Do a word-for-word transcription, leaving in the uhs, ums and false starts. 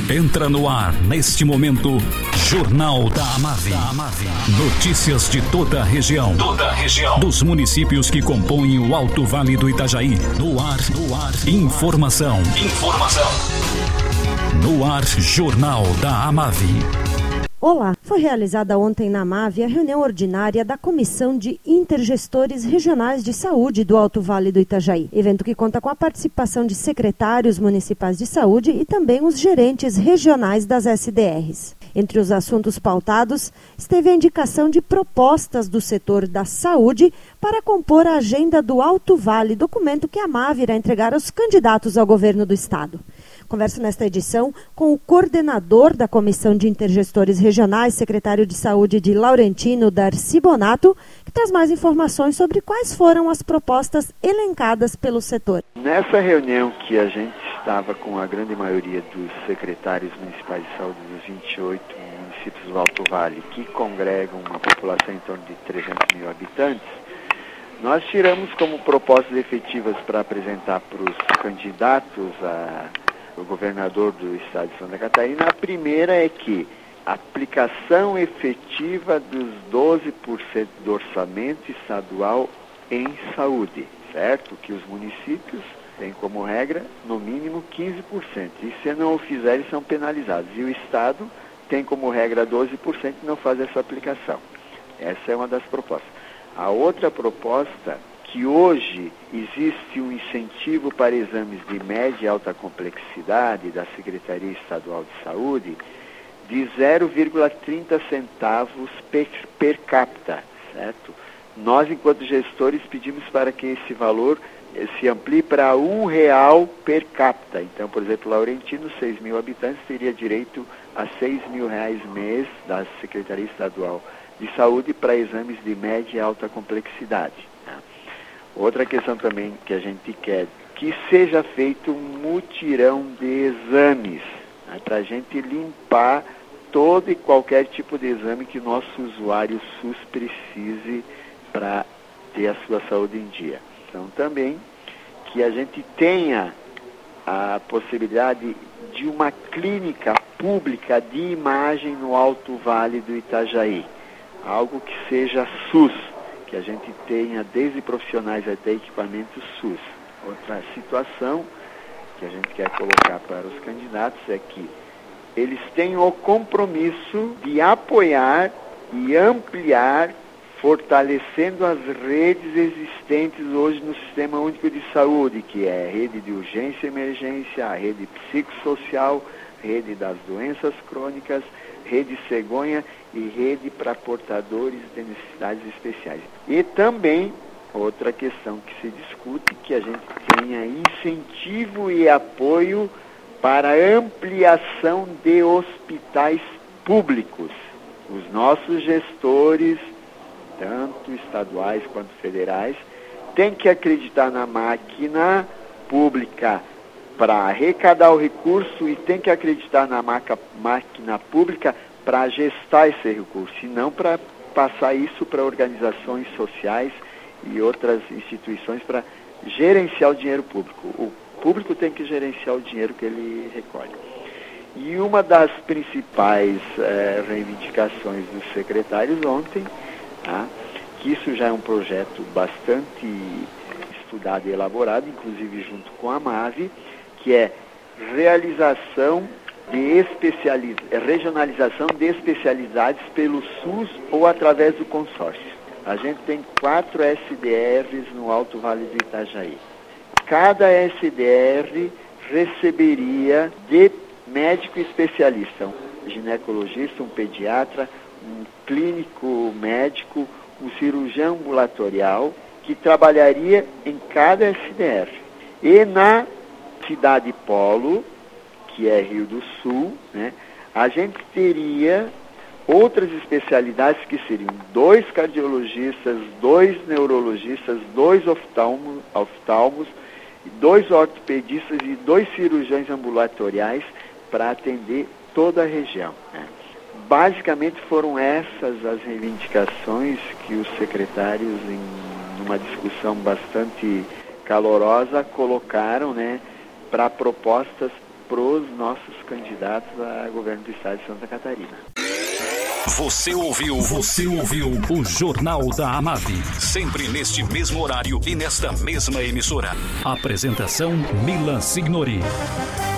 Entra no ar, neste momento, Jornal da Amave. Notícias de toda a região. Toda a região. Dos municípios que compõem o Alto Vale do Itajaí. No ar, no ar. Informação. Informação. No ar, Jornal da Amave. Olá, foi realizada ontem na Amave a reunião ordinária da Comissão de Intergestores Regionais de Saúde do Alto Vale do Itajaí. Evento que conta com a participação de secretários municipais de saúde e também os gerentes regionais das S D Rs. Entre os assuntos pautados, esteve a indicação de propostas do setor da saúde para compor a agenda do Alto Vale, documento que a Amave irá entregar aos candidatos ao governo do estado. Converso nesta edição com o coordenador da Comissão de Intergestores Regionais, secretário de Saúde de Laurentino, Darcy Bonato, que traz mais informações sobre quais foram as propostas elencadas pelo setor. Nessa reunião que a gente estava com a grande maioria dos secretários municipais de saúde dos vinte e oito municípios do Alto Vale, que congregam uma população em torno de trezentos mil habitantes, nós tiramos como propostas efetivas para apresentar para os candidatos a o governador do estado de Santa Catarina. A primeira é que a aplicação efetiva dos doze por cento do orçamento estadual em saúde, certo? Que os municípios têm como regra, no mínimo, quinze por cento. E se não o fizerem, são penalizados. E o estado tem como regra doze por cento e não faz essa aplicação. Essa é uma das propostas. A outra proposta, que hoje existe um incentivo para exames de média e alta complexidade da Secretaria Estadual de Saúde de zero vírgula trinta centavos per, per capita, certo? Nós, enquanto gestores, pedimos para que esse valor se amplie para um real per capita. Então, por exemplo, Laurentino, seis mil habitantes, teria direito a seis mil reais mês da Secretaria Estadual de Saúde para exames de média e alta complexidade. Outra questão também que a gente quer, que seja feito um mutirão de exames, né, para a gente limpar todo e qualquer tipo de exame que o nosso usuário SUS precise para ter a sua saúde em dia. Então também que a gente tenha a possibilidade de uma clínica pública de imagem no Alto Vale do Itajaí, algo que seja SUS, que a gente tenha desde profissionais até equipamentos SUS. Outra situação que a gente quer colocar para os candidatos é que eles tenham o compromisso de apoiar e ampliar, fortalecendo as redes existentes hoje no Sistema Único de Saúde, que é a rede de urgência e emergência, a rede psicossocial, rede das doenças crônicas, rede cegonha e rede para portadores de necessidades especiais. E também, outra questão que se discute, que a gente tenha incentivo e apoio para ampliação de hospitais públicos. Os nossos gestores, tanto estaduais quanto federais, têm que acreditar na máquina pública para arrecadar o recurso e tem que acreditar na maca, máquina pública para gestar esse recurso, e não para passar isso para organizações sociais e outras instituições para gerenciar o dinheiro público. O público tem que gerenciar o dinheiro que ele recolhe. E uma das principais eh, reivindicações dos secretários ontem, tá, que isso já é um projeto bastante estudado e elaborado, inclusive junto com a Amave, que é realização de especializ... regionalização de especialidades pelo SUS ou através do consórcio. A gente tem quatro S D Rs no Alto Vale do Itajaí. Cada S D R receberia de médico especialista, um ginecologista, um pediatra, um clínico médico, um cirurgião ambulatorial, que trabalharia em cada S D R. E na cidade polo, que é Rio do Sul, né, a gente teria outras especialidades que seriam dois cardiologistas, dois neurologistas, dois oftalmos, oftalmos dois ortopedistas e dois cirurgiões ambulatoriais para atender toda a região, né. Basicamente foram essas as reivindicações que os secretários, em uma discussão bastante calorosa, colocaram, né, para propostas pros nossos candidatos a governo do estado de Santa Catarina. Você ouviu, você ouviu o Jornal da Amave, sempre neste mesmo horário e nesta mesma emissora. Apresentação Milan Signori.